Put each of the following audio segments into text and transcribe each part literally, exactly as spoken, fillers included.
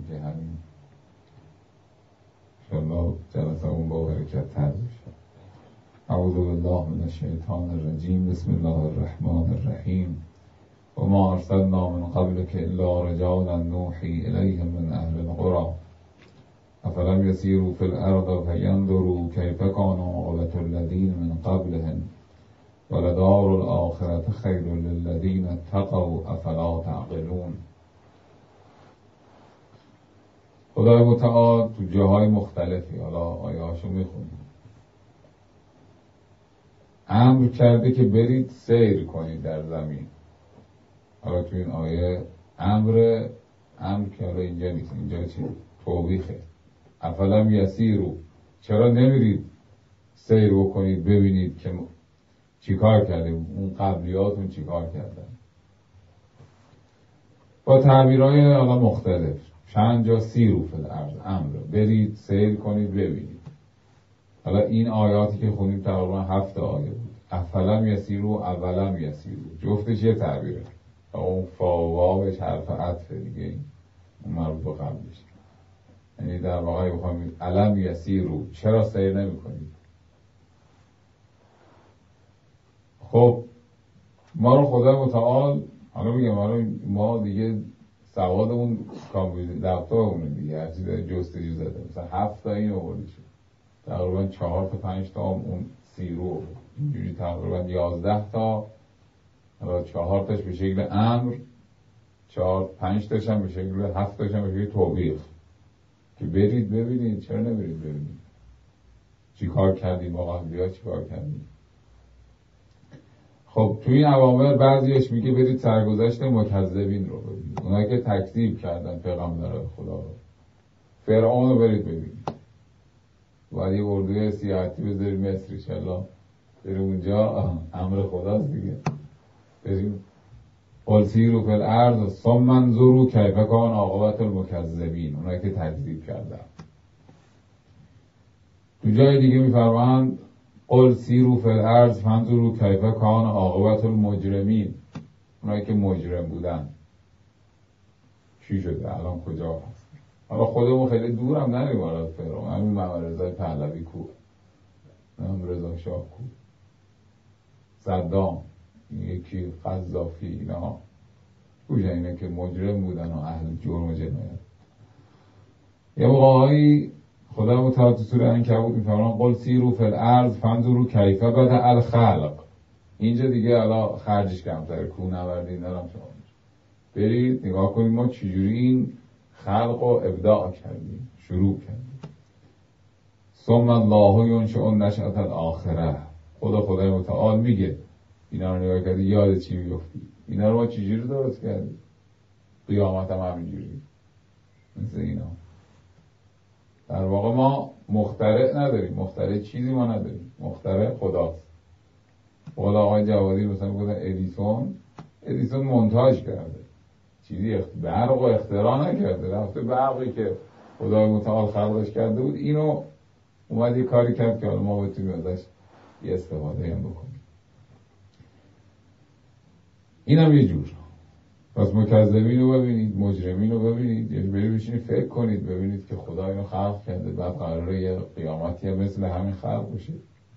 که همین انشاءالله جلسه اون با برکت تر بشه. اعوذ بالله من الشیطان الرجیم. بسم الله الرحمن الرحیم. و ما ارسلنا من قبلك الا رجالا نوحی الیهم من اهل القرى افلم یسیروا فی الارض فینظروا کیف کان عاقبة الذین من قبلهم ولدار الآخرة خیر للذین اتقوا افلا تعقلون. خدای متعال تو جاهای مختلفی، حالا آیه هاشو میخونیم، امر کرده که برید سیر کنید در زمین. حالا تو این آیه امر امر که حالا اینجا نیست، اینجا چی؟ توبیخه. افلم یسیرو، چرا نمیرید سیر بکنید ببینید که چی کار کردیم، اون قبلیاتون چی کار کردن. با تعبیرهای حالا مختلف. چند جا سیرو فی الارض امر، برید سیر کنید ببینید. حالا این آیاتی که خونیم تقریبا هفت آیه بود. افلم یسیرو، اولم یسیرو، جفتش یه تعبیره. اون فاوابش حرف عطف دیگه، این اون مربوط به قبلش. یعنی در واقع بخوام علم یسیرو، چرا سیر نمی کنید؟ خب ما رو خدا متعال، حالا میگم حالا ما دیگه سوادمون کامپیوتر لپتاپمون دیگه هر چیز جستجو زده، مثلا هفت تا این آورده شد، تقریبا چهار تا پنج تا اون سیرو، اینجوری تقریبا یازده تا، حالا چهار تاش به شکل امر، چهار پنج تاش هم به شکل، هفت تاش هم به شکل توبیخ، که برید ببینید. چرا نبرید ببینید چی کار کردیم، با قبلی ها چی کار کردیم؟ خب توی این اوامر بعضیش میگه برید سرگذشت مکذبین رو ببینید، اونایی که تکذیب کردن پیغمبران خدا رو. فرعون رو برید ببینید، باید یه اردوی سیاحتی بذارید مصر انشالله، بریم اونجا، امر خداست دیگه. بریم قل سیروا فی الارض ثم انظروا کیف کان عاقبة المکذبین، اونایی که تکذیب کردن. تو جای دیگه میفرمایند قل سیروا فی الارض فانظروا کیف کان عاقبة المجرمین، اونایی که مجرم بودن چی شده، الان کجا هست. حالا خودمون خیلی دور هم نریم، حالا فرعون همین محمد رضا پهلوی کو، هم رضا شاه کو، صدام، یکی قذافی، اینا کجا، اینا که مجرم بودن و اهل جرم و جنایت. یه موقعی خدا متعال تو سوره عنکبوت میفرمان قل سیروا فی الارض فانظروا کیف بدأ الخلق. اینجا دیگه حالا خرجش کمتره، کو نوردین دارم شما برید نگاه کنید ما چجوری این خلق رو ابداع کردیم، شروع کردیم. ثم الله ینشئ النشأة الآخرة. خدا خدای متعال میگه اینا رو نگاه کردی یاد چی میفتی، اینا رو ما چجوری درست کردیم، قیامت هم همینجوری مثل اینا. در واقع ما مخترع نداریم، مخترع چیزی ما نداریم، مخترع خداست. خدا آقای جوادی مثلا بودن ادیسون ادیسون مونتاژ کرده، چیزی اخت... برق و اختراع نکرده، رفته برقی که خدای متعال خلقش کرده بود اینو اومد یه کاری کرد که حالا ما بتونیم ازش یه استفاده هم بکنیم. این هم یه جور. پس مکذبین رو ببینید، مجرمین رو ببینید، یعنی برید بشینید فکر کنید ببینید که خدا اینو خلق کرده، بعد قراره یه قیامتی هم مثل همین خلق بشه.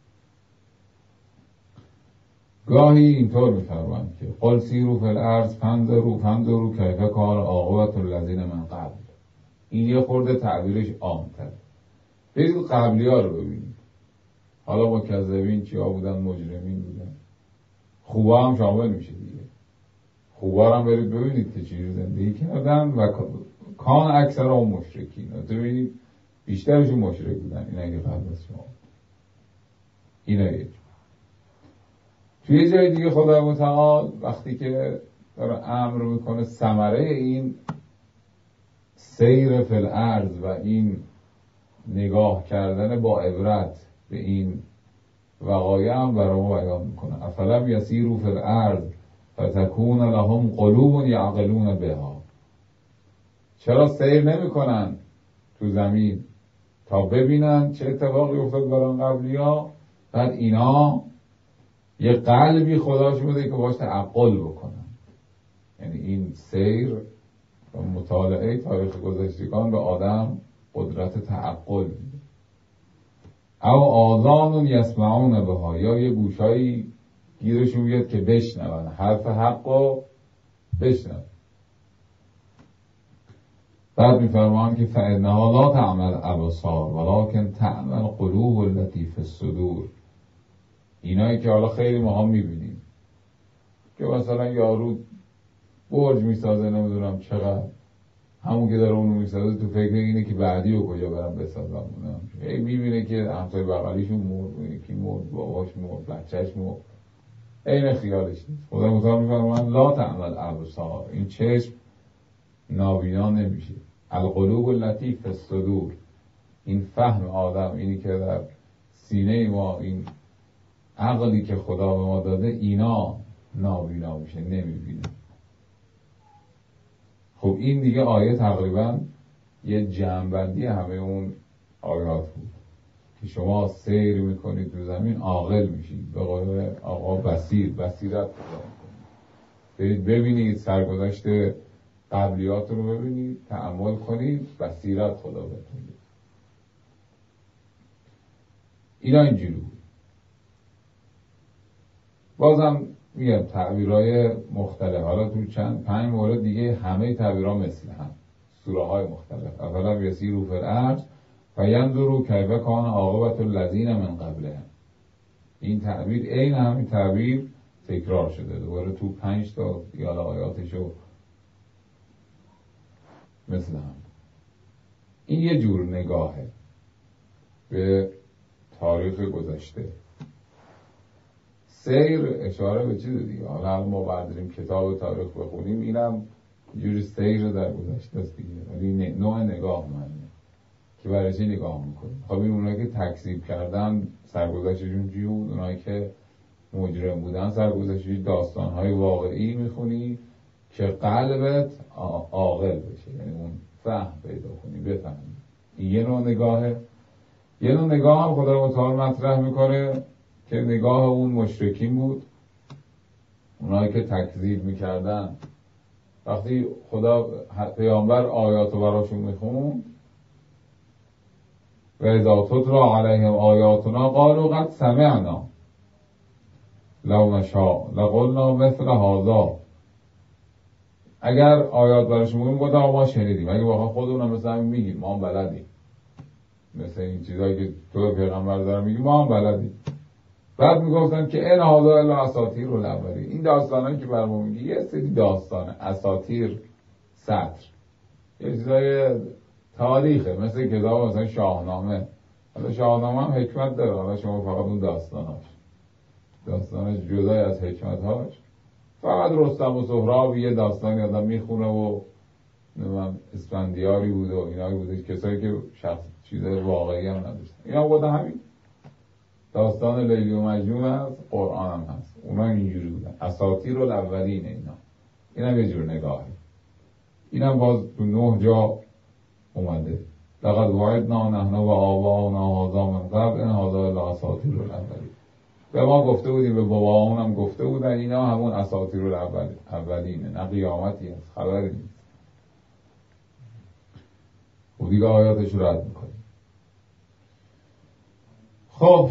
گاهی اینطور میفرمایند که قل سیروا فی الارض فانظروا فانظروا کیف کان عاقبة الذین من قبل. این یه خورده تعبیرش عام‌تره. برید قبلی ها رو ببینید، حالا مکذبین چیا بودن، مجرمین بودن، خوبا هم شامل میشه دیگه. خوبا هم برید ببینید که چیزی زندگی کردن و کان اکثر هم مشرکین، تو ببینید بیشترشون مشرک بودن، این اگه قبل از شما. این اگه توی جای دیگه خدا متعال وقتی که داره امر میکنه ثمره این سیر فی الارض و این نگاه کردن با عبرت به این وقایع هم برای ما بیان میکنه. افلم یسیروا فی الارض فتکون لهم قلوب یعقلون بها. چرا سیر نمی کنن تو زمین تا ببینن چه اتفاقی افتاد برای قبلی ها، بعد اینا یه قلبی خداش بوده که باش تعقل بکنن. یعنی این سیر و مطالعه تاریخ گذشتگان به آدم قدرت تعقل میده. او آذان یسمعون بها، یا یه گوشایی گیرشون بیاد که بشنون حرف حق رو بشنون. بعد میفرمان که فإنها لا تعمل الابصار ولکن تعمل قلوب التي فی الصدور. اینایی که حالا خیلی ما هم میبینیم که مثلا یارو برج میسازه نمیدونم چقدر، همون که داره اونو میسازه تو فکر اینه که بعدی رو کجا برم بسازم. ای میبینه که همسای بغلیشون مرد، یکی مرد، باباش مرد، بچهش مرد، این خیالش نیست. خدا متعال میفرمان لا تعمل الابصار، این چشم نابینا نمیشه. القلوب التي فی الصدور، این فهم آدم، اینی که در سینه ما، این عقلی که خدا به ما داده، اینا نابینا میشه، نمیبینه. خب این دیگه آیه تقریبا یه جمع‌بندی همه اون آیات بود که شما سیر میکنید تو زمین عاقل میشید، به قول آقا بصیر، بصیرت پیدا میکنید، برید ببینید سرگذشت قبلیات رو ببینید، تأمل کنید، بصیرت خدا بهتون بده. اینا اینجوری بود. بازم میگم تعبیرهای مختلف، حالا تو چند پنج مورد دیگه همه تعبیرها مثل هم، سوره های مختلف. اولا یسیروا فی الارض فینظروا کیف کان عاقبة الذین من قبلهم. این تعبیر عین همین تعبیر تکرار شده دوباره تو پنج تا یا آیاتشو مثل هم. این یه جور نگاهه به تاریخ گذشته. سیر اشاره به چیز دیگه. حالا ما برداریم کتاب تاریخ بخونیم، اینم جوری سیر در گذشته است دیگه، ولی نوع نگاه معنی که برای چی نگاه میکنیم. خب این اونایی که تکذیب کردن سرگذشتشون چی بود؟ اونایی که مجرم بودن سرگذشتشون داستانهای واقعی میخونی که قلبت عاقل بشه، یعنی اون فهم پیدا کنی، بفهمی. این یه نوع نگاهه. یه نوع نگاه هم خدا متعال مطرح میکنه که نگاه اون مشرکین بود، اونایی که تکذیب میکردن. وقتی خدا پیامبر آیاتو براشون میخوند، و اذا تتلی علیهم آیاتنا قالوا قد سمعنا لو نشاء لقلنا مثل هذا. اگر آیات براشون میگیم گفتن ما شنیدیم، اگه واقعا خودمون هم مثل همین میگیم، ما هم بلدیم، مثل این چیزایی که تو پیغمبر داره میگیم ما هم بلدیم. بعد میگفتن که این هذا الا اساطیر الاولین، این داستانایی که برامون میگی یه سری داستانه، اساطیر، سطر، یه چیزای تاریخه، مثل کتاب مثلا شاهنامه. حالا شاهنامه هم حکمت داره، حالا شما فقط اون داستاناش داستانش جدای از حکمتهاش، فقط رستم و سهراب یه داستانی آدم میخونه و نمیدونم اسفندیاری بود و اینایی بودش، کسایی که شخص چیز واقعی هم نداشتن. اینا بودن همین داستان لیلی و مجنون هست، قرآن هم هست، اونا اینجوری بودن، اساطیر الاولین. اینا اینم یه جور نگاهه. اینم باز تو نه جا اومده. لقد وعدنا نحن و آباؤنا هذا من قبل ان هذا الا اساطیر الاولین. به ما گفته بودیم، به باباهامون هم گفته بودن، اینا همون اساطیر الاولینه، نه قیامتی هست، خبری نیست. و دیگه آیاتش رو رد میکنیم. خب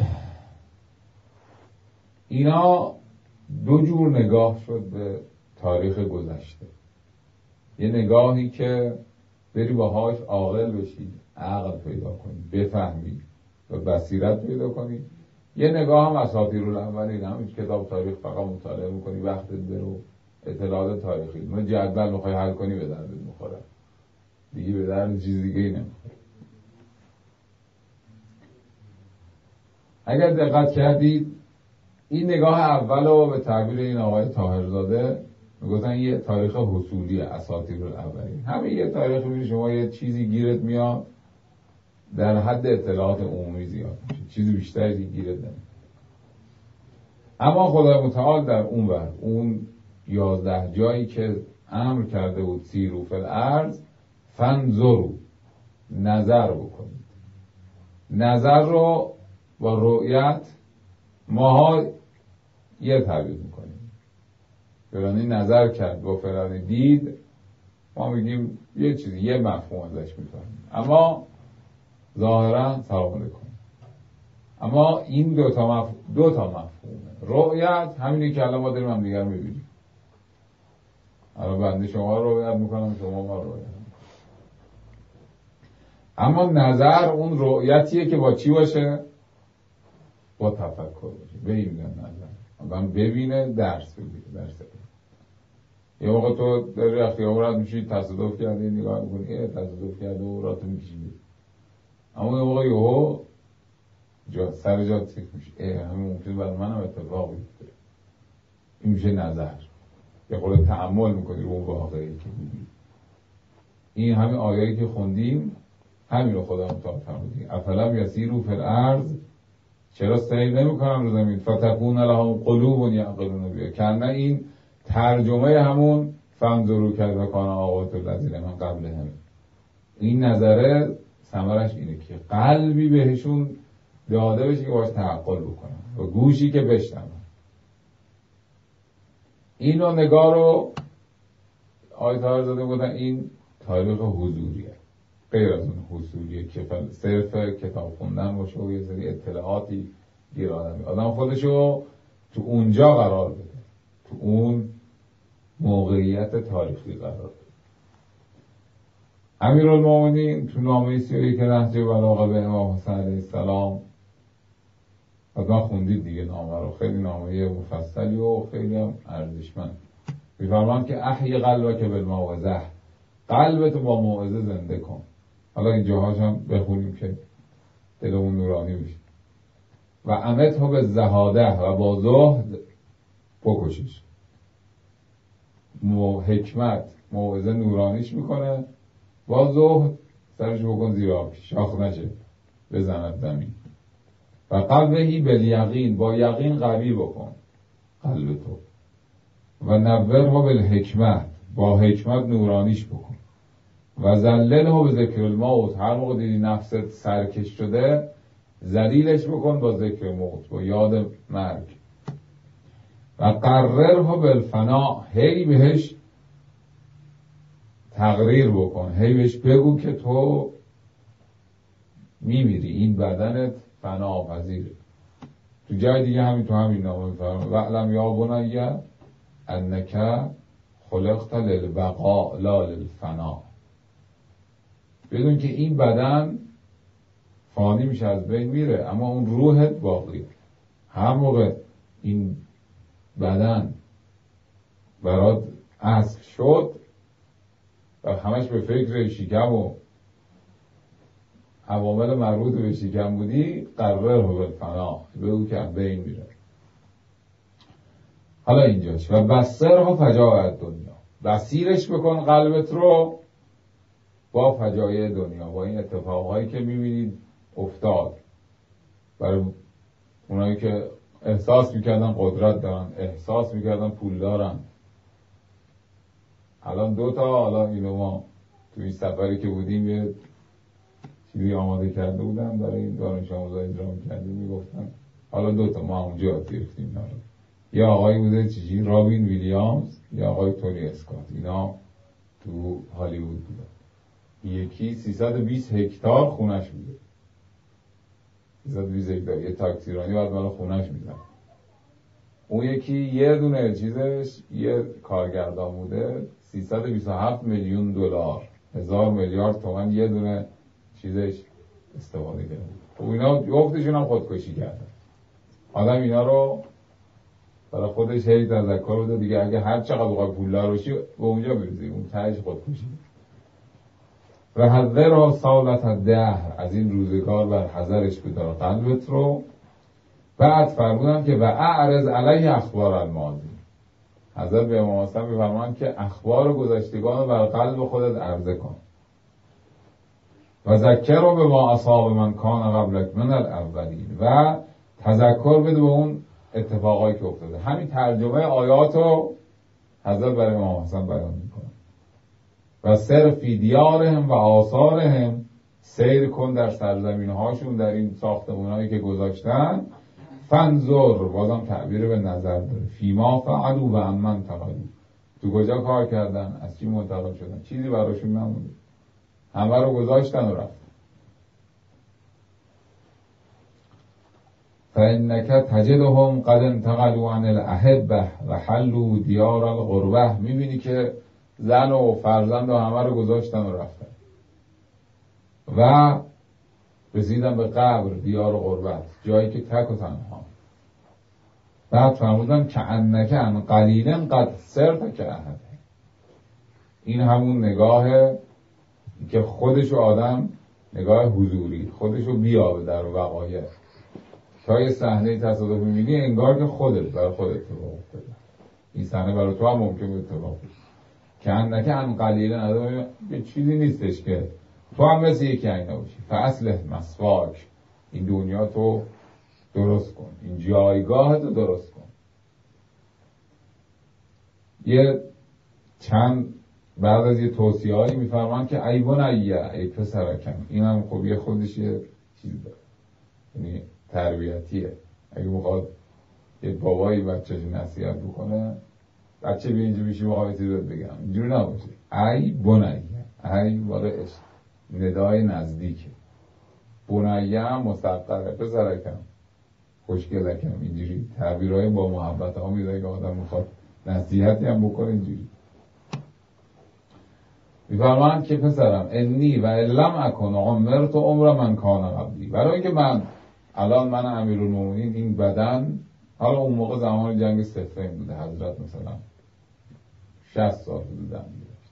اینا دو جور نگاه شد به تاریخ گذشته. یه نگاهی که بری باهاش عاقل بشی، عقل پیدا کنی، بفهمی و بصیرت پیدا کنی. یه نگاه هم اساطیر الاولین، هم کتاب تاریخ فقط مطالعه میکنی، وقتت برو، اطلاعات تاریخی من جدول میخوای حل کنی به دردت میخوره دیگه، به درد چیز دیگه ای نمیخوره. اگر دقت کردید این نگاه اول رو به تعبیر این آقای طاهرزاده میگفتن یه تاریخ حصولی، اساطیر الاولین. همین یه تاریخ میبینی شما یه چیزی گیرت میاد در حد اطلاعات عمومی زیاد میشه، چیزی بیشتری گیرت نمیاد. اما خدای متعال در اون ور اون یازده جایی که امر کرده بود سیروا فی الارض فانظروا، نظر بکنید. نظر رو با رؤیت ماها یه تعبیر میکنیم. فلانی نظر کرد با فلانی دید، ما میگیم یه چیزی یه مفهوم ازش میفهمیم، اما ظاهرا سلام علیکم. اما این دو تا مفهوم دو تا مفهومه. رؤیت همینی که الان ما داریم هم دیگر میبینیم. الان بنده شما رؤیت میکنم، شما ما رؤیت میکنم. اما نظر اون رؤیتیه که با چی باشه؟ با تفکر باشه. به این میگن نظر. آدم ببینه، درس بگیره، درس بگیره. یه موقع تو داری از خیابون رد میشی، تصادف کردی، نگاه میکنی اه تصادف کرده و راتو میکشیدی. اما یه موقع یهو جا سر جا تیک میشه، اه همین ممکن برای منم اتفاق بیفته. این میشه نظر. یه خورده تأمل میکنی رو اون واقعی که میبینی. این همین آیه‌ای که خوندیم همین رو خدا متعال فرمودی افلم یسیروا فی الارض، چرا سیر نمیکنن رو زمین فتکون لهم قلوب یعقلون بها، کنه این ترجمه همون فانظروا کیف کان عاقبة الذین من قبلهم. این نظره ثمرش اینه که قلبی بهشون داده بشه که باش تعقل بکنن و گوشی که بشنون. اینو نگاه رو آیت ها زده بودن این تاریخ حضوریه، غیر از اون حضوریه که صرف کتاب خوندن باشه و یه سری اطلاعاتی گیر آدمی آدم خودشو تو اونجا قرار بده، تو اون موقعیت تاریخی قرار بده. امیرالمومنین تو نامه سی و یک نهج بلاغه به امام حسین علیه السلام، از من خوندید دیگه نامه رو، خیلی نامه مفصلی و خیلی هم ارزشمند. میفرمان که احی قلبک بالموعظه، قلبتو با موعظه زنده کن. حالا این جاهاش هم بخونیم که دلمون نورانی میشه. و امته به زهاده، و با زهد بکشش. مو حکمت موعظه نورانیش میکنه، با زهد سرش بکن زیر آب شاخ نشه بزند زمین. و قلبهی بالیقین، با یقین قوی بکن قلب تو. و نوره بالحکمت، با حکمت نورانیش بکن. و ذلله به ذکر الموت، هر موقع دیدی نفست سرکش شده ذلیلش بکن با ذکر موت، با یاد مرگ. و قرره بالفنا، هی بهش تقریر بکن، هی بهش بگو که تو میمیری، این بدنت فنا پذیره. تو جای دیگه همین تو همین نامه میفرمه و علم یا بنی انک خلقت للبقاء لا للفنا، بدون که این بدن فانی میشه، از بین میره، اما اون روحت باقیه. هر موقع این بدن برات اسب شد و همش به فکر شکم و عوامل مربوط به شکم بودی، قرره بالفنا، بگو که از بین میره. حالا اینجاش و بسر ها فجاعت دنیا، بسیرش بکن قلبت رو با فجایع دنیا، با این اتفاقهایی که میبینید افتاد برای اونایی که احساس میکردن قدرت دارن، احساس میکردن پول دارن. الان دوتا، حالا اینو ما توی این سفری که بودیم یه چیزی آماده کرده بودن برای این دانش آموزای اجرا میکردیم، میگفتن حالا دوتا ما اونجا گرفتیم دارم. یا آقای بوده چیزی رابین ویلیامز یا آقای تونی اسکات، اینا تو هالیوود بودن. یکی سیصد و بیست هکتار خونش بوده، سیصد و بیست هکتار یه تاکسیرانی بعد مالا خونش میزن. اون یکی یه دونه چیزش یه کارگردان بوده، سیصد و بیست و هفت میلیون دلار، هزار میلیارد تومان یه دونه چیزش استفاده کرده. و اینا جفتشون هم خودکشی کردن. آدم اینا رو برای خودش هی تذکر بده دیگه، اگه هر چقدر بخوای پولدار بشی به اونجا میرسی، اون تهش خودکشی. و حذر سالت الدهر، از این روزگار بر حذرش بدار قلبت رو. بعد فرمودن که و اعرض علیه اخبار الماضی، حضرت به امام حسن میفرمایند که اخبار گذشتگان رو بر قلب خودت عرضه کن. و ذکر رو به ما اصحاب من کان قبلک من الاولین، و تذکر بده به اون اتفاقایی که افتاده. همین ترجمه آیات رو حضرت برای امام حسن بیان میکنه. و سر فی دیارهم و آثارهم، سیر کن در سرزمین هاشون، در این ساختمون هایی که گذاشتن. فنظر، بازم تعبیر به نظر داره، فیما فعلوا و امن تقلوا، تو کجا کار کردن، از چی منتقل شدن، چیزی براشون نمونده، همه رو گذاشتن و رفتن. فإنک تجدهم قد انتقلوا عن الاحبه و حلوا دیار الغربه. میبینی که زن و فرزند و همه رو گذاشتن و رفتن و رسیدن به قبر، دیار غربت، جایی که تک و تنها. بعد فرمودن که انک ان قلیلا قد سرت که احد. این همون نگاهه که خودشو آدم، نگاه حضوری، خودشو بیابه در وقایع. تا یه صحنه تصادفی میگی انگار که خودت برای خودت اتفاق افتاده. این صحنه برای تو هم ممکنه اتفاق بیفته. که انک ان قلیلا آدم یه چیزی نیستش که تو هم مثل یکی اینا باشی. فاصلح مسواک، این دنیا تو درست کن، این جایگاه تو درست کن. یه چند بعد از یه توصیه هایی میفرمان که ای بنیه، ای پسرکم. این هم خب یه خودش یه چیز داره، یعنی تربیتیه. اگه بخواد یه بابایی بچهش نصیحت بکنه، بچه بیا اینجا بیشی بخواه چیز رو بگم، اینجوری نباشه. ای بنیه، ای باره عشق، ندای نزدیکه. بنیه هم مستقره، پسرکم، خوشگلکم، اینجوری تعبیرهای با محبت ها میده که آدم میخواد نصیحتی هم بکنه. اینجوری میفرمایند که پسرم انی و لم اکن عمرت عمر من کان قبلی. برای اینکه من الان من امیرالمومنین این بدن، حالا اون موقع زمان جنگ صفین بوده، حضرت مثلا شصت سال بودن،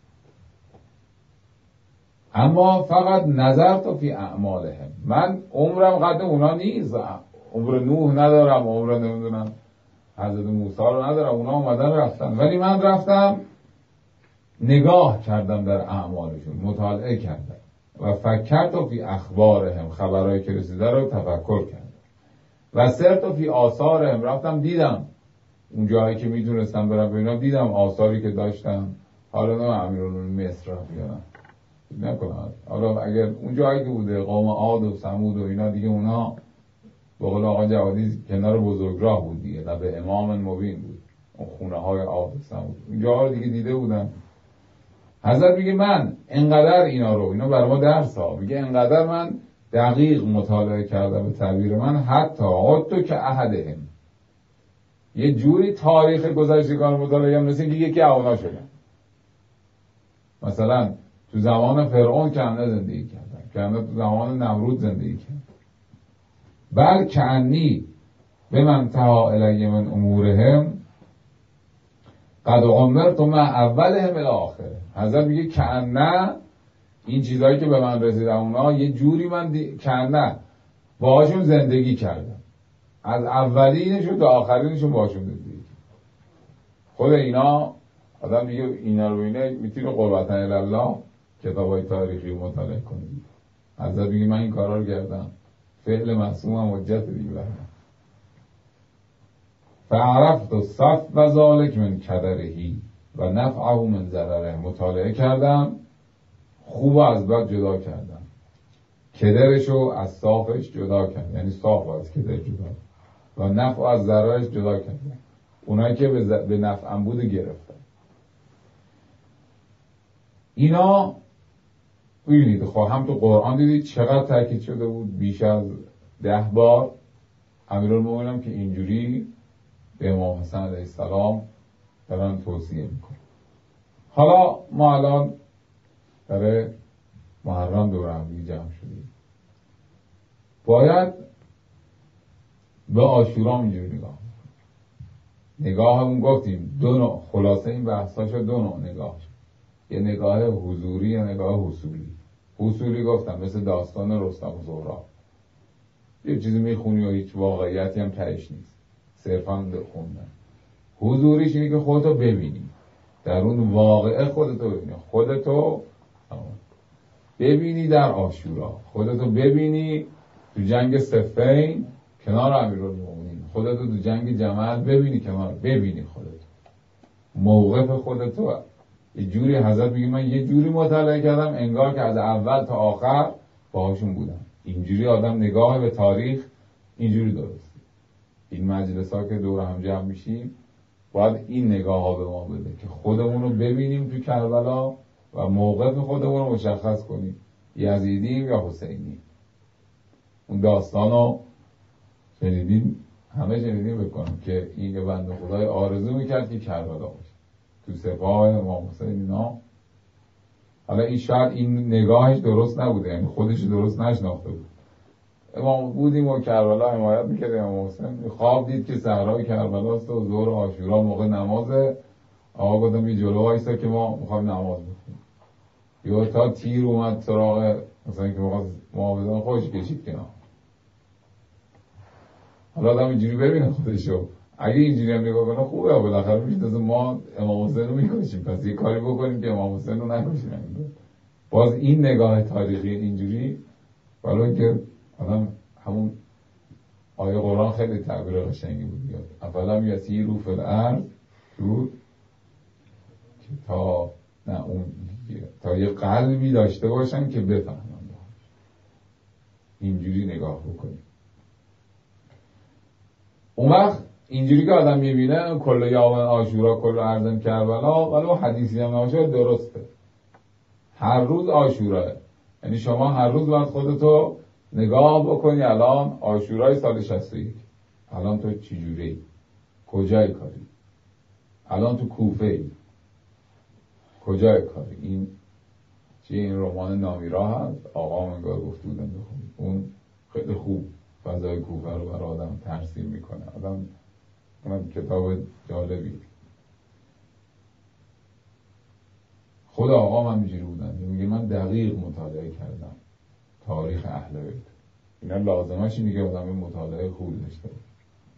اما فقط نظر تو فی اعمالهم، من عمرم قد اونا نیست، عمر نوح ندارم، عمر نمیدونم حضرت موسی رو ندارم، اونا اومدن رفتن، ولی من رفتم نگاه کردم در اعمالشون، مطالعه کردم و فکرت فی اخبارهم، خبرهای که رسیده رو تفکر کردم و سرت فی آثارهم، رفتم دیدم اون جایی که میتونستم برم ببینم، دیدم آثاری که داشتم. حالا نه امیرالمومنین مصر بیارم نکنم، حالا اگر اون جایی که بوده قوم عاد و ثمود و اینا دیگه، اونا به قول آقا جوادی کنار بزرگراه بود دیگه، لب امام مبین بود، اون خونه های عاد و ثمود اونجا رو دیگه دیده بودم. حضرت میگه من انقدر اینا رو، اینا برای ما درس ها، میگه انقدر من دقیق مطالعه کردم، به تعبیر من حتی حتی که احدهم، یه جوری تاریخ گذشتگان مطالعه کردم مثل اینکه یکی اونا شدن. مثلا تو زمان فرعون کنده زندگی کردن، کنده تو زمان نمرود زندگی کردن. بل کعنی به من تها الی من امورهم قد عمرت مع اولهم الی آخره. حضرت میگه کنه این چیزایی که به من رسیدن اونا یه جوری من دی... کنه باهاشون زندگی کردم، از اولینشون تا آخرینشون باهاشون زندگی. خود اینا آدم دیگه اینا رو ببینه میتونه قربتن الله کتابای تاریخی مطالعه کنه. حضرت میگه من این کارا رو کردم، فعل معصوم حجت دیگه برم. فعرفت و صف و ذالک من کدرهی و نفعه من ضرره. مطالعه کردم، خوب از بد جدا کردم، کدرشو از صافش جدا کردم، یعنی صاف از کدر جدا، و نفع از ضررش جدا کردم. اونایی که به, ز... به نفعم بود گرفتن. اینا ببینید خب هم تو قرآن دیدید چقدر تاکید شده بود، بیش از ده بار. امیرالمومنین که اینجوری به امام حسن علیه السلام دارن توصیه میکنه. حالا ما الان برای محرم دور هم جمع شدیم، باید به عاشورا اینجوری نگاه نگاه همون گفتیم دو نوع، خلاصه این بحثاشو دو نوع نگاه، یه نگاه حضوری یه نگاه حصولی. حصولی گفتم مثل داستان رستم و زهراب، یه چیزی میخونی و هیچ واقعیتی هم تهش نیست، صرفا خوندن. حضوریش اینه که خودتو ببینی، در اون واقعه خودتو ببینی، خودتو ببینی در عاشورا، خودتو ببینی تو جنگ صفین کنار امیرالمومنین، خودتو تو جنگ جمل ببینی کنار، ببینی خودتو، موقف خودتو. یه جوری حضرت میگه من یه جوری مطالعه کردم انگار که از اول تا آخر باهاشون بودم. اینجوری آدم نگاه به تاریخ اینجوری درسته. این مجلس ها که دور هم جمع میشیم باید این نگاه ها به ما بده که خودمون رو ببینیم تو کربلا و موقف خودمون رو مشخص کنیم، یزیدیم یا حسینیم. اون داستان رو شنیدیم، همه شنیدیم بکنم که این یه بنده خدای آرزو میکرد که کربلا باشه تو سپاه امام حسین اینا. حالا این شاید این نگاهش درست نبوده، یعنی خودش درست نشناخته بود. امام بودیم و کربلا حمایت میکرد امام حسین، خواب دید که صحرای کربلاست و ظهر عاشورا موقع نمازه. آقا گفتم یه جلو وایسا که ما میخوایم نماز بخونیم. یا تا تیر اومد سراغ مثلا که میخواست محافظان خوش کشید کنار. حالا آدم اینجوری ببینه خودشو، اگه اینجوری هم نگاه کنه خوبه، بالاخره میشه تازه ما امام حسین رو میکشیم، پس یه کاری بکنیم که امام حسین رو نکشیم. باز این نگاه تاریخی اینجوری، ولی که آدم همون آیه قرآن خیلی تعبیر قشنگی بود، یاد افلم یسیروا فی الارض شد که تا نه اون تا یه قلبی داشته باشن که بفهمن، اینجوری نگاه بکنیم. اون وقت اینجوری که آدم میبینه کل یوم عاشورا کل ارزم کربلا، ولی حدیثی هم نباشه درسته، هر روز عاشوراه. یعنی شما هر روز باید خودتو نگاه بکنی، الان عاشورای سال شصت و یک، الان تو چجوری، کجای کاری، الان تو کوفه ای، کجای کاری. این چیه؟ این رمان نامیرا هست، آقا منگار گفته بودن بخونید، اون خیلی خوب فضای کوفه رو برای آدم ترسیم میکنه. آدم اونم کتاب جالبی. خود آقا من اینجوری بودن، میگه من دقیق مطالعه کردم تاریخ اهل بیت. اینا لازمش اینه که آدم مطالعه خوب داشته باشه.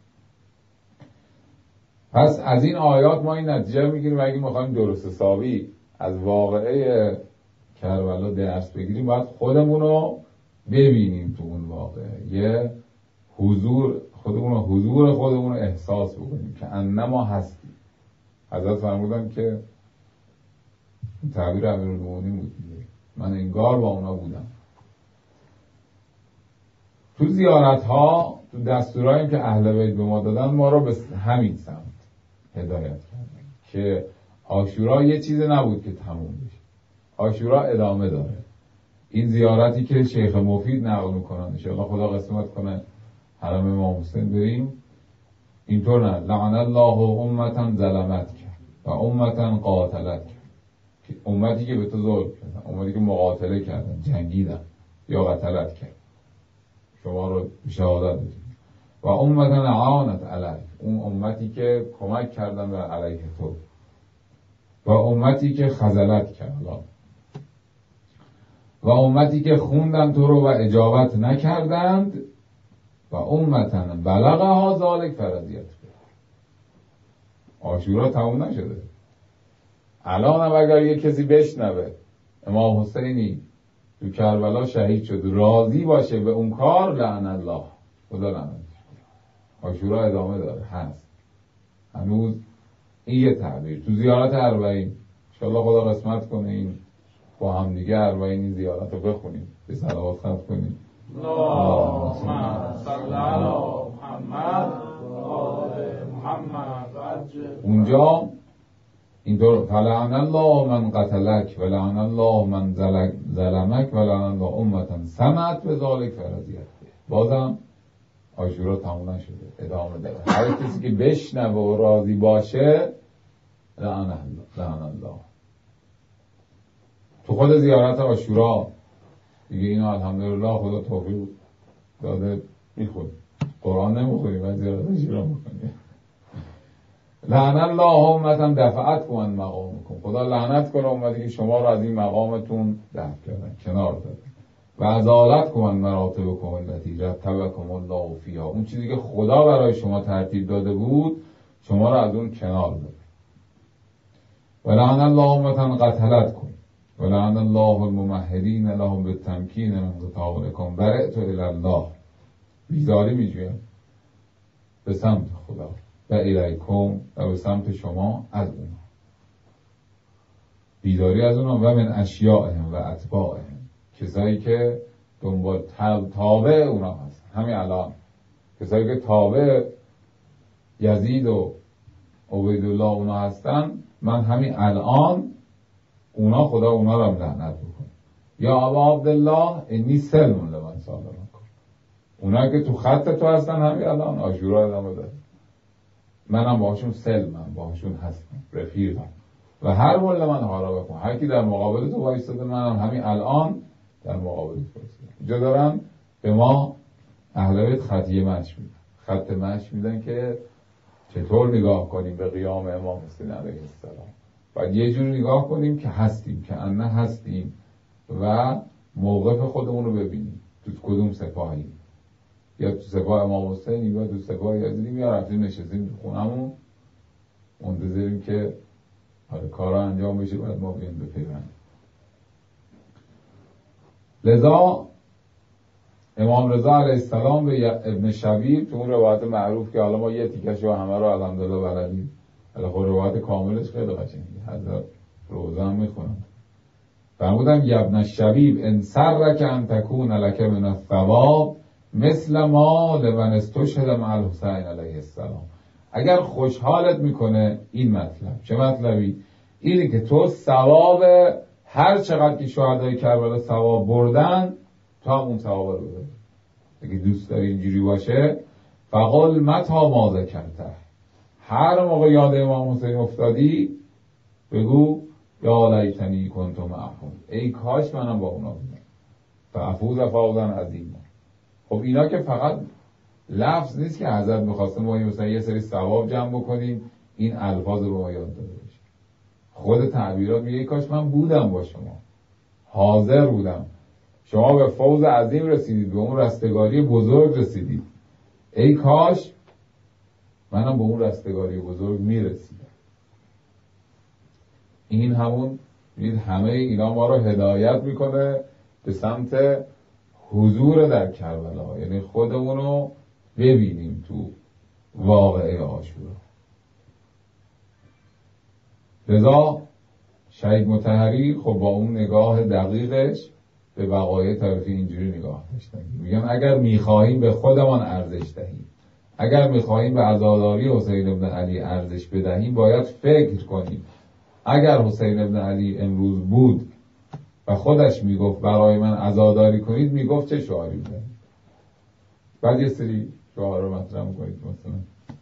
پس از این آیات ما این نتیجه میگیریم اگه میخوایم درست حسابی از واقعه کربلا درس بگیریم، باید خودمون رو ببینیم تو اون واقعه، یه حضور خودمون رو حضور خودمون رو احساس بکنیم که انما هستیم. حضرت فرمودن که تعبیر امیرالمومنین بود، من انگار با اونا بودم. تو زیارت ها، تو دستورهایی که اهل بیت به ما دادن، ما رو به همین سمت هدایت کردن که عاشورا یه چیز نبود که تموم بشه، عاشورا ادامه داره. این زیارتی که شیخ مفید نقل میکنن، انشاءالله خدا قسمت کنه حرم امام حسین بریم، اینطور نه، لعن الله امتا ظلمت کرد و امتا قاتلت کرد، که امتی که به تو ظلم کردن، امتی که مقاتله کردن، جنگیدن یا قتلت کرد، شما رو شهادت بدید. و امتا اعانت علیک، اون امتی که کمک کردن بر علیه تو. و امتی که خذلت کرد، و امتی که خوندن تو رو و اجابت نکردند. و امتن بلغها ذالک فرضیت. عاشورا تموم نشده. الان هم اگر یک کسی بشنوه امام حسینی تو کربلا شهید شد، راضی باشه به اون کار، لعن الله، خدا لعنتش. عاشورا ادامه داره، هست هنوز. این یه تعبیر. تو زیارت اربعین انشاءالله خدا قسمت کنه این با هم دیگه اربعین این زیارت رو بخونیم، به صلوات ختم کنیم. اللهم صل علی محمد و آل محمد. اونجا اینطور فلعن الله من قتلک و لعن الله من ظلمک و لعن الله امتا سمعت به ذالک فرضیت. بازم عاشورا تموم نشده، ادامه داره. هر کسی که بشنوه و راضی باشه، لعن الله لعن الله. تو خود زیارت عاشورا دیگه اینا الحمدلله خدا توفیق داده، میخونیم قرآن نمیخونیم و زیارت عاشورا میخونیم. لعن الله امتا دفعت کن مقام کن، خدا لعنت کنه امتی که شما رو از این مقامتون دفع کردن، کنار دادن. و ازالت کن مراتب کن التي رتبکم الله فیها، اون چیزی که خدا برای شما ترتیب داده بود شما رو از اون کنار داد. و لعن الله امتا قتلت کن و لعن الله الممهدین لهم بالتمکین من قتالکم برئت الی الله. بیزاری میجویم به سمت خدا و الیکم، و به سمت شما از اونا، بیداری از اونا. و من اشیائهم و اتباعهم، کسایی که دنبال تابع اونا هست. همین الان کسایی که تابع یزید و عبیدالله اونا هستن، من همین الان اونا خدا اونا رو هم لعنت بکنه. یا ابا عبدالله انی سلم لمن صادق کن، اونا که تو خط تو هستن همین الان آشورا ادامه بده، منم باهاشون سلمم، باهاشون هستم، رفیقم. و هر مله من حالا بکن، هر کی در مقابل تو وایستاده منم همین الان در مقابل تو وایستادم. اینجا دارن به ما اهل بیت خطیه مشی میدن، خط مشی میدن که چطور نگاه کنیم به قیام امام حسین علیه السلام. باید یه جوری نگاه کنیم که هستیم، که انه هستیم و موقف خودمون رو ببینیم تو کدوم سپاهی، یا تو سپاه امام حسین یا تو سپاه یزیدیم، یا رفتیم نشستیم تو خونمون منتظریم که آره کارا انجام بشه باید ما بیان بپیوندیم. لذا امام رضا علیه السلام به ابن شبیب تو اون روایت معروف که حالا ما یه تیکش رو همه رو الحمدلله بلدیم، حالا خود روایت کاملش خیلی قشنگه، حضرت روزه هم میخونم، فرمودن یا ابن شبیب ان سرک ان تکون لک من الثواب مثل ما لمن استشهد مع الحسین علیه السلام. اگر خوشحالت میکنه این مطلب، چه مطلبی؟ اینه که تو ثواب هر چقدر که شهدای کربلا ثواب بردن تو هم اون ثواب رو ببری. اگه دوست داری اینجوری باشه فقل متا ما ذکرته، هر موقع یاد امام حسین افتادی بگو یا لیتنی کنت معهم، ای کاش منم با اونا بودم، فافوز فوزا عظیما. خب اینا که فقط لفظ نیست که حضرت میخواسته ما مثلا یه سری ثواب جمع بکنیم این الفاظ رو به ما یاد داده باشه. خود تعبیرات میگه ای کاش من بودم با شما، حاضر بودم، شما به فوز عظیم رسیدید، به اون رستگاری بزرگ رسیدید، ای کاش منم به اون رستگاری بزرگ میرسیدم. این همون میدید همه اینا ما رو هدایت میکنه به سمت حضور در کربلا، یعنی خودمونو ببینیم تو واقعه عاشورا. لذا شهید مطهری خب با اون نگاه دقیقش به وقایع تاریخی اینجوری نگاه داشتن، میگن اگر میخواهیم به خودمان ارزش دهیم، اگر میخواهیم به عزاداری حسین ابن علی ارزش بدهیم باید فکر کنیم اگر حسین ابن علی امروز بود و خودش میگفت برای من عزاداری کنید میگفت چه شعاری بودن. بعد یه سری شعار رو مطرح میکنید، مثلا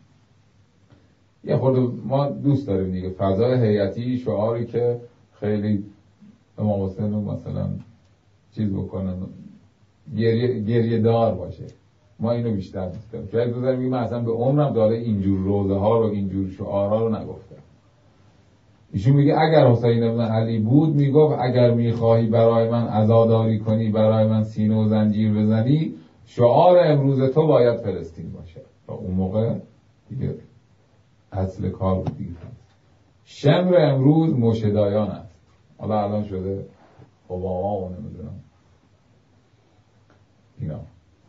یه خورده ما دوست داریم دیگه فضای هیئتی، شعاری که خیلی امام حسین رو مثلا چیز بکنن، گریه, گریه دار باشه، ما اینو بیشتر دوست داریم. شاید دوست داریم من اصلا به عمرم داره اینجور روزه ها رو اینجور شعارها رو نگفتم. ایشون میگه اگر حسین ابن علی بود میگفت اگر میخواهی برای من عزاداری کنی، برای من سینه و زنجیر بزنی، شعار امروز تو باید فلسطین باشه. و اون موقع دیگه اصل کار بود دیگه. شمر امروز موشدایان است، حالا الان شده اوباما و نمیدونم اینا.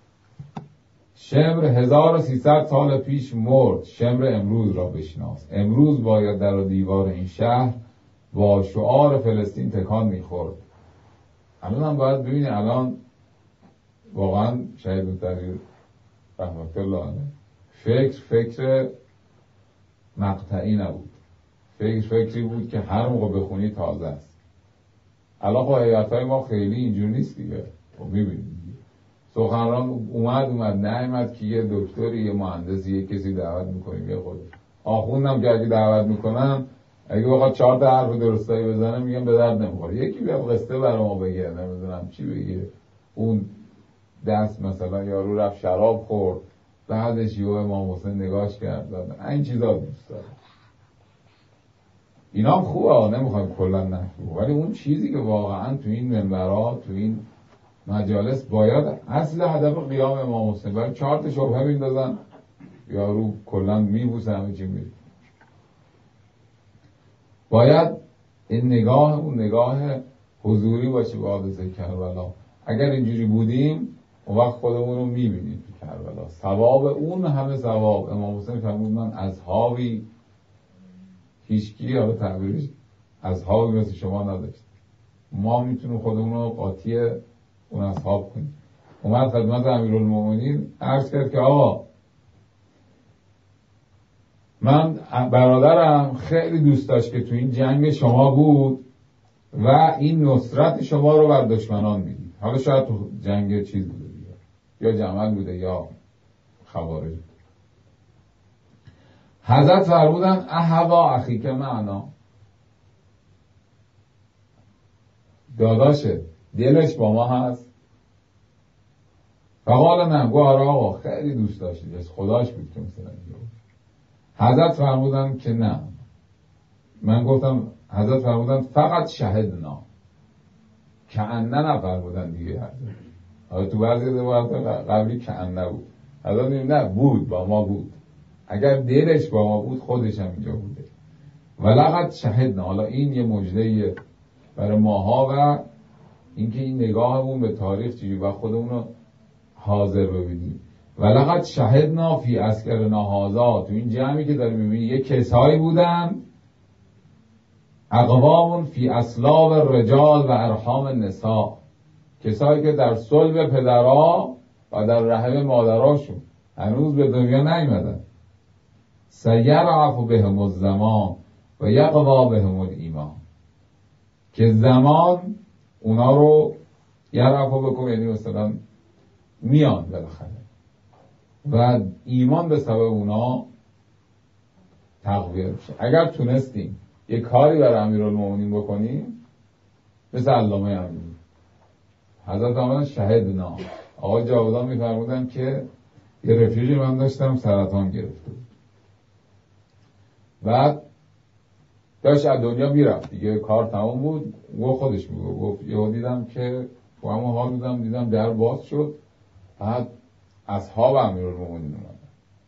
شمر هزار و سیصد سال پیش مرد، شمر امروز را بشناس. امروز باید در و دیوار این شهر با شعار فلسطین تکان میخورد. الان هم باید ببینی الان واقعا شهید مطهری رحمت الله علیه فکر فکر مقطعی نبود، فکر فکری بود که هر موقع بخونی تازه است. الان خب هیئت‌های ما خیلی اینجور نیست دیگه، خب میبینید سخنران اومد اومد نیامد که یه دکتری یه مهندسی یه کسی دعوت میکنیم، یه خود آخوندم که اگه دعوت میکنم اگه بخواد چهار تا حرف درستایی بزنه میگم به درد نمیخوره، یکی بیا قصه برای ما بگه، نمیدونم چی بگه، اون دست مثلا یارو رفت شراب خورد بعدش یهو امام حسین نگاش کرد، این چیزا دوست داره. اینا هم خوبه، نمیخوایم کلا نفیم، ولی اون چیزی که واقعا تو این منبرها تو این مجالس باید اصل هدف قیام امام حسین، باید چهار تا شبهه میندازن یارو کلا میبوسه همه چی میره. باید این نگاه اون نگاه حضوری باشه به حادثه کربلا. اگر اینجوری بودیم اون وقت خودمون رو میبینیم تو کربلا، ثواب اون همه ثواب. امام حسین فرمود من اصحابی هیچکی، حالا تعبیرش اصحابی مثل شما نداشت، ما میتونیم خودمون رو قاطی اون اصحاب کنیم. اومد خدمت امیرالمومنین عرض کرد که آقا من برادرم خیلی دوست داشت که تو این جنگ شما بود و این نصرت شما رو بر دشمنان میدید. حالا شاید تو جنگ چیز بوده دیگه، یا جمل بوده یا خوارج. حضرت فرمودن احوا اخی که معنا، داداشه دلش با ما هست؟ فقال نه. گو آره آقا خیلی دوست داشتیدش، خداش بود که مثلا بود. حضرت فرمودن که نه. من گفتم حضرت فرمودن فقط شهدنا، که انه نفرمودن دیگه. حالا تو بعضی روایات قبلی که انه بود، حضرت میگه نه بود، با ما بود. اگر دلش با ما بود خودش هم اینجا بوده. ولقد شهدنا، حالا این یه مجدهیه برای ماها و اینکه این نگاهمون به تاریخ چیزی و خودمون رو حاضر ببینیم. ولقد شهدنا فی عسکرنا هذا، تو این جمعی که داریم میبینی یه کسایی بودن، اقوام فی اصلاب الرجال و ارحام النساء، کسایی که در صلب پدرها و در رحم مادراشون هنوز به دنیا نیومدن. سیرعف بهم الزمان و یقوا بهم الایمان، که زمان اونا رو یرعفو بکن، یعنی مثلا میان بالاخره، و ایمان به سبب اونا تقویت میشه. اگر تونستیم یه کاری برای امیرالمومنین بکنیم مثل علامه امینی، حضرت آمدن شهدنا. آقا جاودان میفرمودن که یه رفیقی من داشتم سرطان گرفته بود، بعد داشت از دنیا میرفت دیگه، کار تمام بود. و خودش میگو گفت یهو دیدم که تو همون حال بودم، دیدم در باز شد، بعد اصحاب امیرالمومنین اومدن،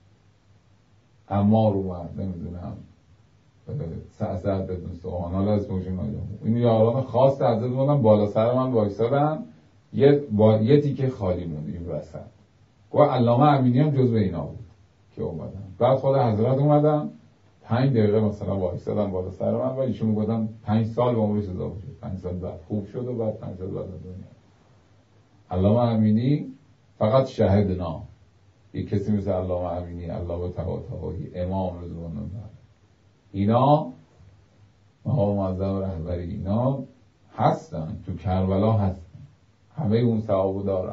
عمار اومد، نمیدونم سعد بن سوحان، حالا اسمشون ناجم، این یاران خاص حضرت بودن، بالا سر من وایسادن، یه با یه تیکه خالی موند این وسط. گفت علامه امینی هم جزو اینا بود که اومدن. بعد خود حضرت اومدن پنج دقیقه مثلا وایسادن بالا سر من و ایشون میگفتن پنج سال به عمرش اضافه شد، پنج سال بعد خوب شد و بعد پنج سال بعد دنیا. علامه امینی فقط شهدنا، یک کسی مثل علامه امینی، علامه طباطبایی، امام رضوان الله، اینا مقام معظم رهبری، اینا هستن تو کربلا، هستن، همه اون ثوابو دارن.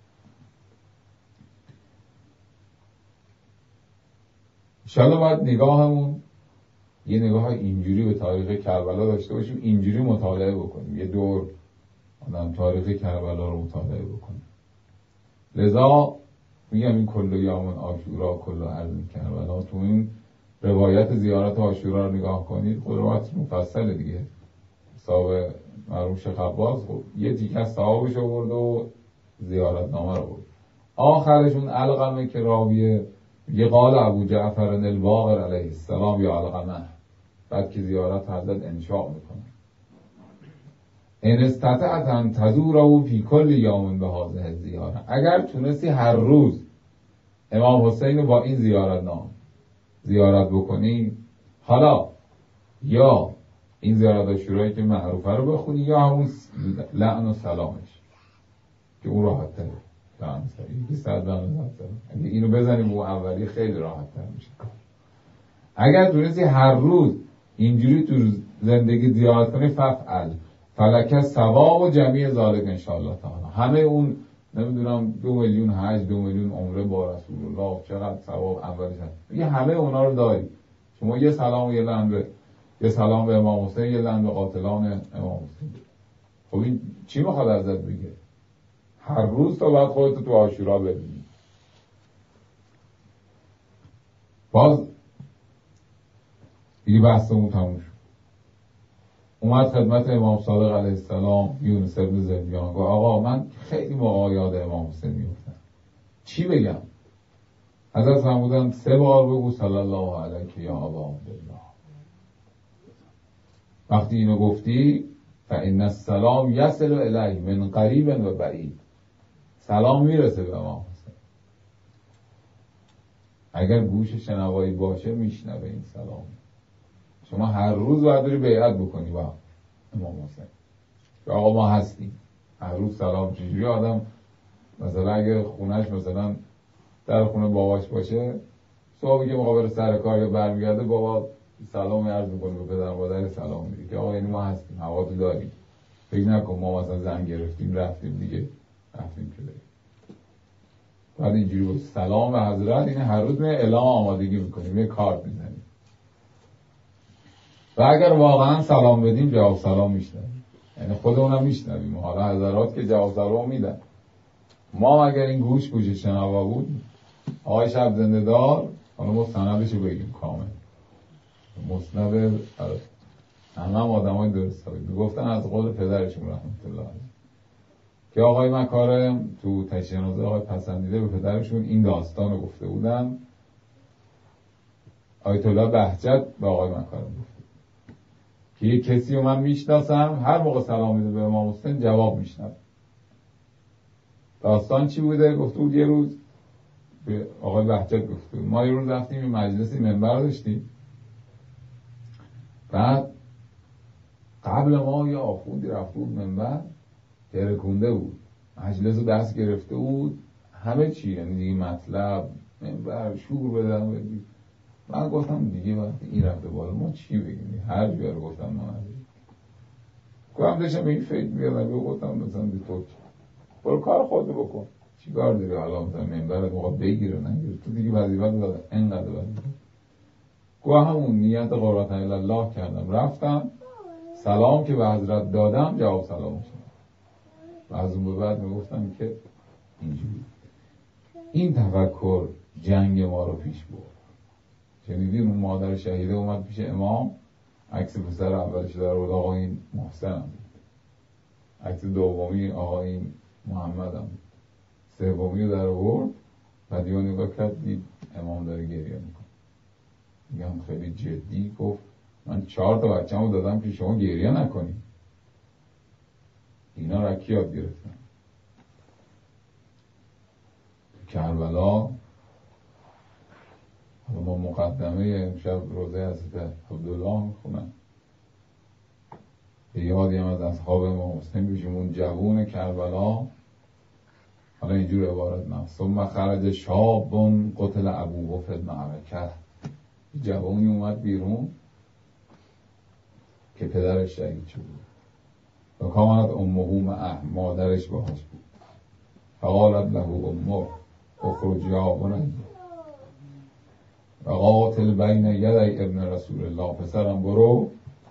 انشاءالله باید نگاهمون یه نگاه اینجوری به تاریخ کربلا داشته باشیم، اینجوری مطالعه بکنیم، یه دور آدم تاریخ کربلا رو مطالعه بکنیم. لذا میگم این کل یوم عاشورا کل ارض کربلا، تو این روایت زیارت عاشورا رو نگاه کنید، خود روایت مفصله دیگه، حساب مرحوم شیخ عباس یه تیکه از ثوابش آورد و زیارت نامه رو آورد. آخرشون علقمه که راویه یه قال ابو جعفر الباقر علیه السلام یا علقمه، بعد که زیارت حضرت انشاء میکنه، ان استطعت ان تزوره فی کل یوم به هذه زیاره، اگر تونستی هر روز امام حسین با این زیارت نام زیارت بکنی، حالا یا این زیارت عاشورایی که معروفه رو بخونی یا همون لعن و سلامش که اون راحت تره، لعن و سلام یکی صد لعن و سلام، اگه اینو بزنیم اون اولی خیلی راحت تر میشه. اگر تونستی هر روز اینجوری تو زندگی زیارت کنی، ففعل فلک ثواب و جمیع ذالک انشاءالله تعالی، همه اون نمیدونم دو میلیون حج، دو میلیون عمره با رسول الله، چقدر ثواب اولش هست، یه همه اونا رو داری. شما یه سلام و یه لعن به یه سلام به امام حسین، یه لعن به قاتلان امام حسین. خب این چی میخواد ازت بگه؟ هر روز تا بعد خودتو تو عاشورا ببینی. باز دیگه بحثمون تموم شد. اومد خدمت امام صادق علیه السلام، یونس ابن زندیان، گفت آقا من خیلی موقع یاد امام حسین میفتم، چی بگم؟ حضرت فرمودن سه بار بگو صلی الله علیه یا ابا عبدالله. وقتی اینو گفتی فإن السلام یصل الیه من قریب و بعید، سلام میرسه به امام حسین، اگر گوش شنوایی باشه میشنوه این سلام. شما هر روز باید بری بیعت بکنی با امام حسین که آقا ما هستیم، هر روز سلام. چجوری آدم مثلا اگه خونهش مثلا در خونه باباش باشه، صبحی که مقابل سر کار یا برمیگرده بابا سلام عرض میکنه به پدر مادر، سلام میگه که آقا یعنی ما هستیم، هوا تو داریم، فکر نکن ما مثلا زنگ گرفتیم رفتیم دیگه رفتیم که بریم. بعد اینجوری بود سلام و حضرت، این هر روز اعلام آمادگی میکنیم، یه کارت میزنیم و اگر واقعا سلام بدیم جواب سلام میشنویم، یعنی خودمونم میشنویم. حالا حضرات که جواب سلام میدن، ما اگر این گوش گوش شنوا بود، آقای شب زنده دار، حالا ما سندشو بگیم کامل، مسند همه هم آدم های درست هایی گفتن از قول پدرشون رحمت الله علیه که آقای مکارم تو تشنازه آقای پسندیده به پدرشون این داستان رو گفته بودن. آیت الله بهجت به آقای مکارم گفته که یک کسی رو من میشناسم هر موقع سلام میده به امام حسین جواب میشنم. داستان چی بوده؟ گفته بود یه روز به آقای بهجت گفته بود ما یه روز رفتیم یه مجلسی منبر داشتیم، بعد قبل ما یه آخوندی رفته بود منبر ترکونده بود، مجلس رو دست گرفته بود، همه چی، یعنی دیگه مطلب منبر شور بدن بدید. من گفتم دیگه وقتی این رفته بالا ما چی بگیم، هر جوی رو گفتم ما نداریم. گفتم داشتم به این فکر میادم، گفتم مثلا بی تو برو کار خودت بکن، چی کار داری حالا مثلا منبر موقع بگیره نگیره، تو دیگه وظیفت دادم اینقدر وظیفت. گفتم همون نیت قربت الله کردم، رفتم سلام که به حضرت دادم جواب سلام شد و از اون به بعد میگفتم که اینجوری این تفکر جنگ ما رو پیش برد. شنیدین اون مادر شهیده اومد پیش امام، عکس پسر اولش در بود آقا این محسن هم بود، عکس دومی آقا این محمد هم بود، سومی رو در برد و دیگه نگاه کرد دید امام داره گریه میکن. میگم خیلی جدی. گفت من چهار تا بچه همو دادم که شما گریه نکنیم، اینا را کی یاد گرفتن؟ کربلا ما مقدمه امشب روزه حضرت عبدالله میخونم، به یادی هم از اصحاب امام حسین بشیم اون جوون کربلا. حالا اینجور عبارت نه ثم خرج شابون قتل ابوه فی المعرکه، جوانی اومد بیرون که پدرش شهید شد و کامنت امه معه، مادرش باهاش بود. فقالت له امه اخرج یا بنی و قاتل بین یدی ابن رسول الله، پسرم برو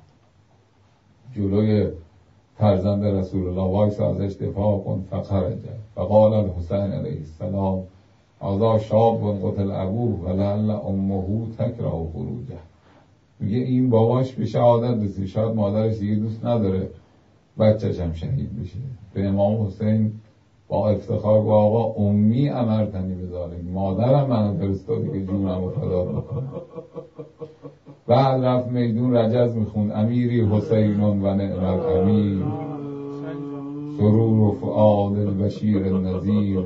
جلوی فرزند رسول الله وایس ازش دفاع کن. فخرج فقال الحسین علیه السلام هذا شاب قتل ابوه ولعل امه تکره خروجه. میگه این باباش به شهادت رسید، شاید مادرش دیگه دوست نداره بچه‌ش هم شهید بشه. به امام حسین با افتخار با آقا امی امرتنی بذاره، مادرم منو فرستادی که جونم رو فدا بکنم. بعد رفت میدون رجز میخوند امیری حسینون و نعم الامیر سرور و فؤاد البشیر النذیر.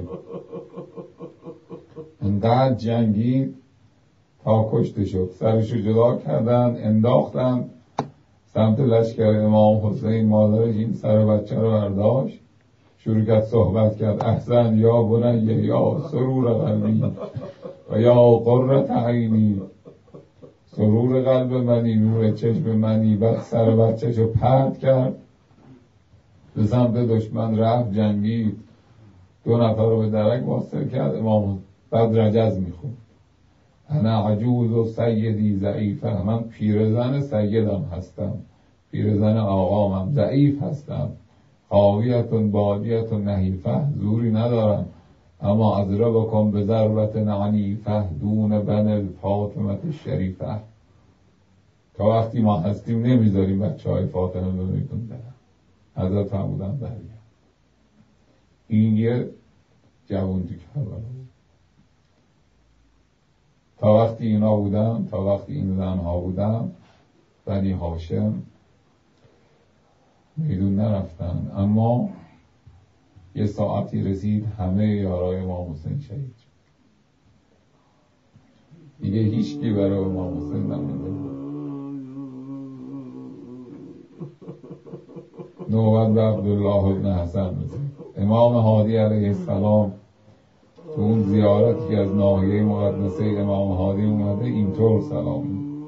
انقدر جنگید تا کشته شد، سرشو جدا کردن انداختن سمت لشکر امام حسین. مادرش این سر بچه رو برداشت شروع کرد صحبت کرد احسن یا بنی یا سرور قلبی و یا قرة عینی، سرور قلب منی نور چشم منی. بعد سر بچه‌شو پرت کرد به سمت دشمن رفت جنگید، دو نفر رو به درک واصل کرد. امام بعد رجز میخوند انا عجوز و سیدی ضعیفه، من پیرزن سیدم هستم، پیرزن آقامم، ضعیف هستم، خاویتون بادیتون نحیفه، زوری ندارم، اما از را بکن به ضربت عنیفه دون بن الفاطمه شریفه. تا وقتی ما هستیم نمیذاریم بچه های فاطمه بمیدون برن. حضرت فرمودن برگرد. این یه جوان تو کربلا بود. تا وقتی اینا بودن، تا وقتی این زنها بودن، بنی هاشم میدون نرفتن. اما یه ساعتی رسید همه یارای امام حسین شهید شد. دیگه هیچکی برای امام حسین نمونده بود. نوبت به عبدالله ابن حسن رسید. امام هادی علیه السلام تو اون زیارتی که از ناحیه مقدسه امام هادی اومده اینطور سلام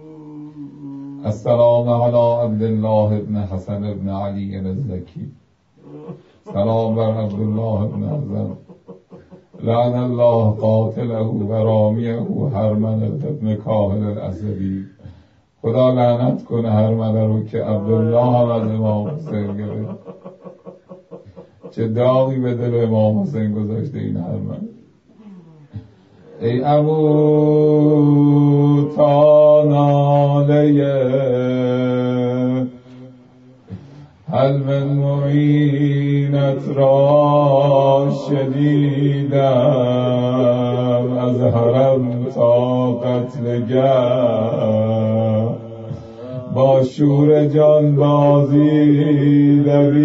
السلام علی عبدالله ابن حسن ابن علی الزکی سلام بر عبدالله ابن حسن لعن الله قاتله و رامیه هرمن ابن کاهل الاسدی. خدا لعنت کنه هرمنه رو که عبدالله هم از امام حسین گرفت. چه داغی به دل امام حسین گذاشته این هرمن. ای عمو تا ناله هل من معینت را شدیدم از حرم تا قتلگه با شور جان بازی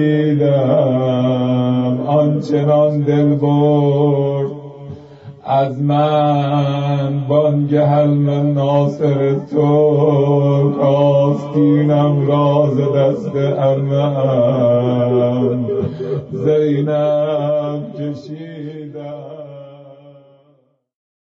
دویدم آنچنان دل برد از من بانگه هل من ناصر تو کاستینم راز دست امم زینب کشید